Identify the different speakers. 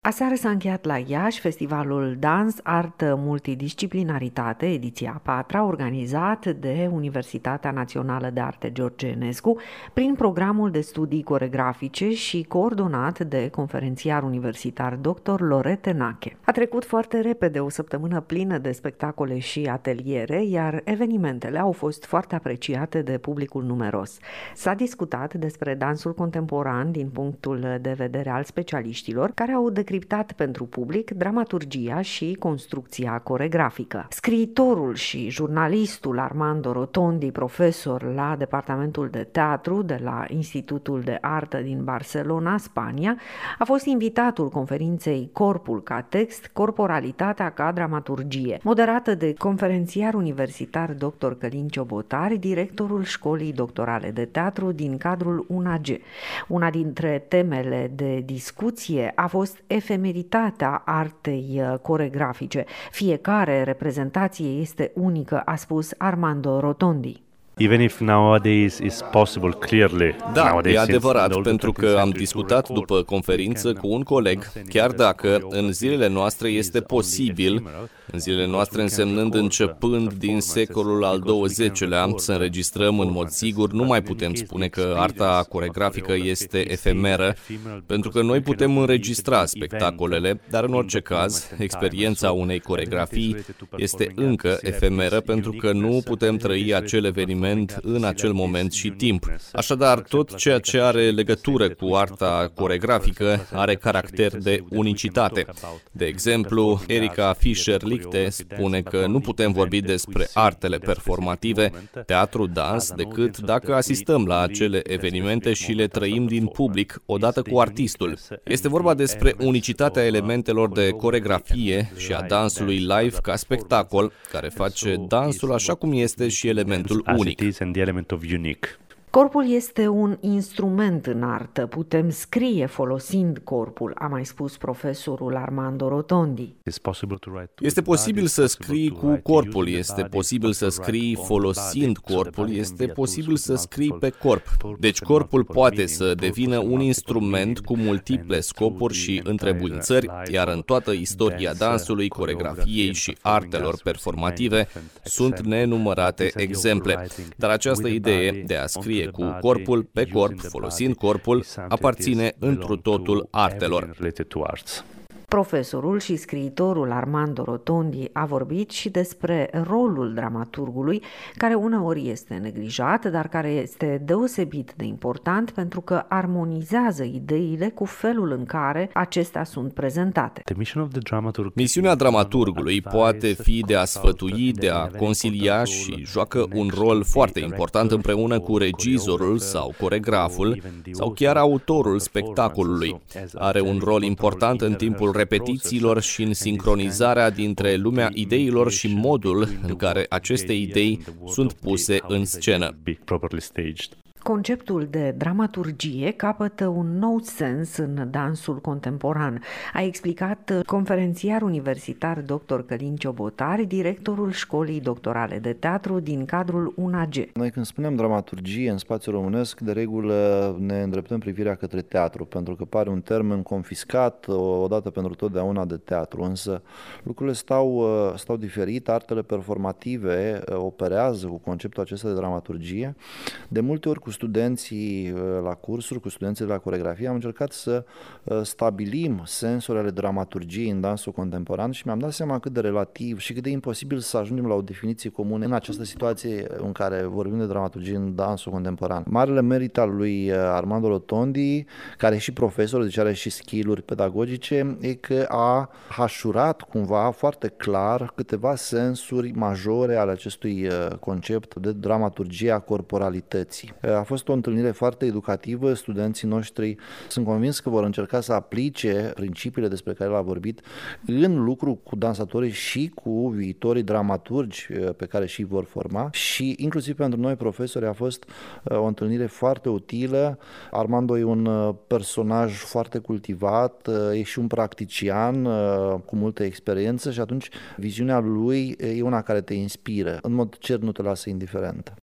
Speaker 1: Aseară s-a încheiat la Iași festivalul Dans, Artă, Multidisciplinaritate, ediția 4, organizat de Universitatea Națională de Arte George Enescu prin programul de studii coregrafice și coordonat de conferențiar universitar dr. Lorete Nache. A trecut foarte repede o săptămână plină de spectacole și ateliere, iar evenimentele au fost foarte apreciate de publicul numeros. S-a discutat despre dansul contemporan din punctul de vedere al specialiștilor, care au decriptat pentru public dramaturgia și construcția coregrafică. Scriitorul și jurnalistul Armando Rotondi, profesor la Departamentul de Teatru de la Institutul de Artă din Barcelona, Spania, a fost invitatul conferinței Corpul ca text, corporalitatea ca dramaturgie, moderată de conferențiar universitar dr. Călin Ciobotari, directorul Școlii Doctorale de Teatru din cadrul UNAG. Una dintre temele de discuție a fost efemeritatea artei coregrafice. Fiecare reprezentație este unică, a spus Armando Rotondi.
Speaker 2: Even if nowadays is possible, clearly.
Speaker 3: Da, e adevărat, pentru că am discutat după conferință cu un coleg, chiar dacă în zilele noastre este posibil, în zilele noastre însemnând începând din secolul al XX-lea, să înregistrăm în mod sigur, nu mai putem spune că arta coregrafică este efemeră, pentru că noi putem înregistra spectacolele, dar în orice caz, experiența unei coregrafii este încă efemeră, pentru că nu putem trăi acel eveniment în acel moment și timp. Așadar, tot ceea ce are legătură cu arta coregrafică are caracter de unicitate. De exemplu, Erika Fischer-Lichte spune că nu putem vorbi despre artele performative, teatru, dans, decât dacă asistăm la acele evenimente și le trăim din public odată cu artistul. Este vorba despre unicitatea elementelor de coregrafie și a dansului live ca spectacol, care face dansul așa cum este și elementul unic.
Speaker 1: Corpul este un instrument în artă. Putem scrie folosind corpul, a mai spus profesorul Armando Rotondi.
Speaker 3: Este posibil să scrii cu corpul, este posibil să scrii folosind corpul, este posibil să scrii pe corp. Deci corpul poate să devină un instrument cu multiple scopuri și întrebuințări, iar în toată istoria dansului, coregrafiei și artelor performative sunt nenumărate exemple. Dar această idee de a scrie cu corpul, pe corp, folosind corpul, aparține întru totul artelor.
Speaker 1: Profesorul și scriitorul Armando Rotondi a vorbit și despre rolul dramaturgului, care uneori este neglijat, dar care este deosebit de important pentru că armonizează ideile cu felul în care acestea sunt prezentate.
Speaker 3: Misiunea dramaturgului poate fi de a sfătui, de a consilia și joacă un rol foarte important împreună cu regizorul sau coregraful sau chiar autorul spectacolului. Are un rol important în timpul repetițiilor și în sincronizarea dintre lumea ideilor și modul în care aceste idei sunt puse în scenă.
Speaker 1: Conceptul de dramaturgie capătă un nou sens în dansul contemporan, a explicat conferențiar universitar dr. Călin Ciobotari, directorul Școlii Doctorale de Teatru din cadrul UNAG.
Speaker 4: Noi când spunem dramaturgie în spațiul românesc, de regulă ne îndreptăm privirea către teatru, pentru că pare un termen confiscat odată pentru totdeauna de teatru, însă lucrurile stau diferit. Artele performative operează cu conceptul acesta de dramaturgie. De multe ori cu studenții la cursuri, cu studenții de la coregrafie, am încercat să stabilim sensurile ale dramaturgiei în dansul contemporan și mi-am dat seama cât de relativ și cât de imposibil să ajungem la o definiție comună în această situație în care vorbim de dramaturgie în dansul contemporan. Marele merit al lui Armando Rotondi, care e și profesor, deci are și skill-uri pedagogice, e că a hașurat cumva foarte clar câteva sensuri majore ale acestui concept de dramaturgie a corporalității. A fost o întâlnire foarte educativă, studenții noștri sunt convins că vor încerca să aplice principiile despre care l-a vorbit în lucru cu dansatorii și cu viitorii dramaturgi pe care și vor forma și inclusiv pentru noi profesori a fost o întâlnire foarte utilă. Armando e un personaj foarte cultivat, e și un practician cu multă experiență și atunci viziunea lui e una care te inspiră. În mod cert nu te lasă indiferent.